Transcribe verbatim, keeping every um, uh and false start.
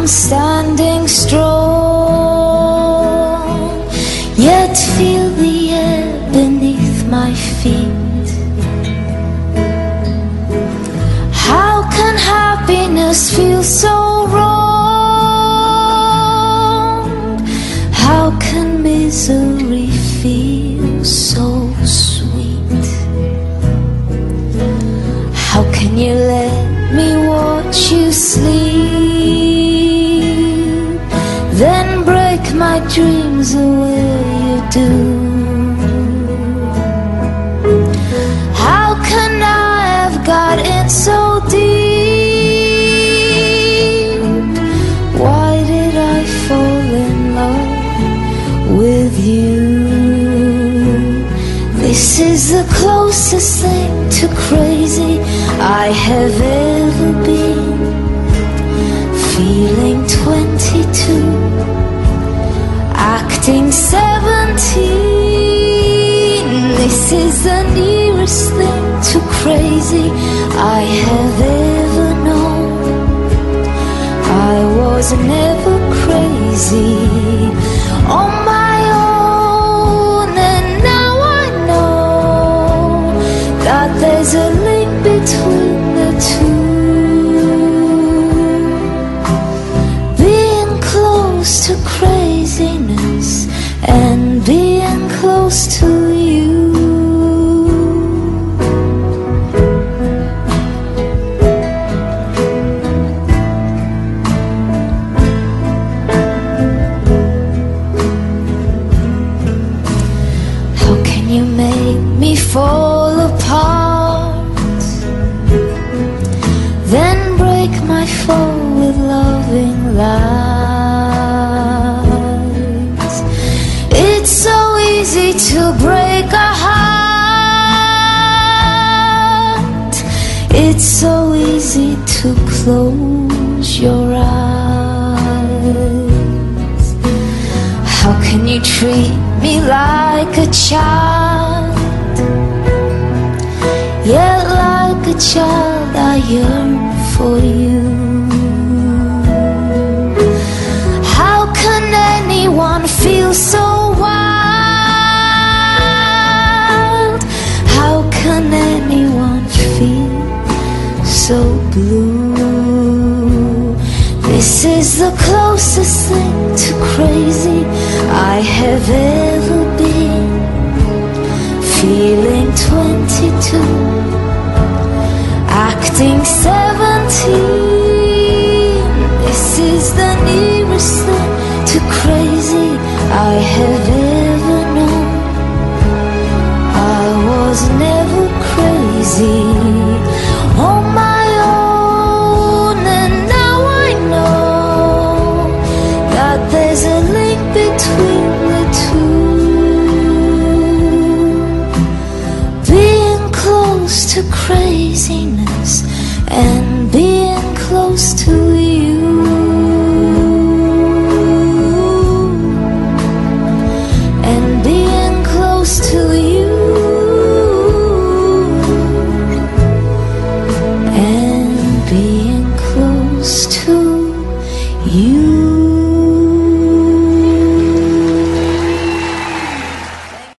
I'm standing strong, yet feel the air beneath my feet. How can happiness feel so wrong? How can misery feel so sweet? How can you let me watch you sleep, then break my dreams the way you do? How can I have got in so deep? Why did I fall in love with you? This is the closest thing to crazy I have ever been. Feeling twenty-two, acting seventeen. This is the nearest thing to crazy I have ever known. I was never crazy on my own, and now I know that there's a link between the two. Being close to craziness and being close to you. How can you make me fall apart, then break my fall with loving lies? It's so easy to break a heart. It's so easy to close your eyes. How can you treat me like a child? Yet like a child I yearn for you. How can anyone feel so wild? How can anyone feel so blue? This is the closest thing to crazy I have ever been. Feeling twenty-two, acting seventeen. This is the nearest thing to crazy I have ever known. I was never crazy on my own, and now I know that there's a link between the two. Being close to craziness and being close to you. And being close to you. And being close to you.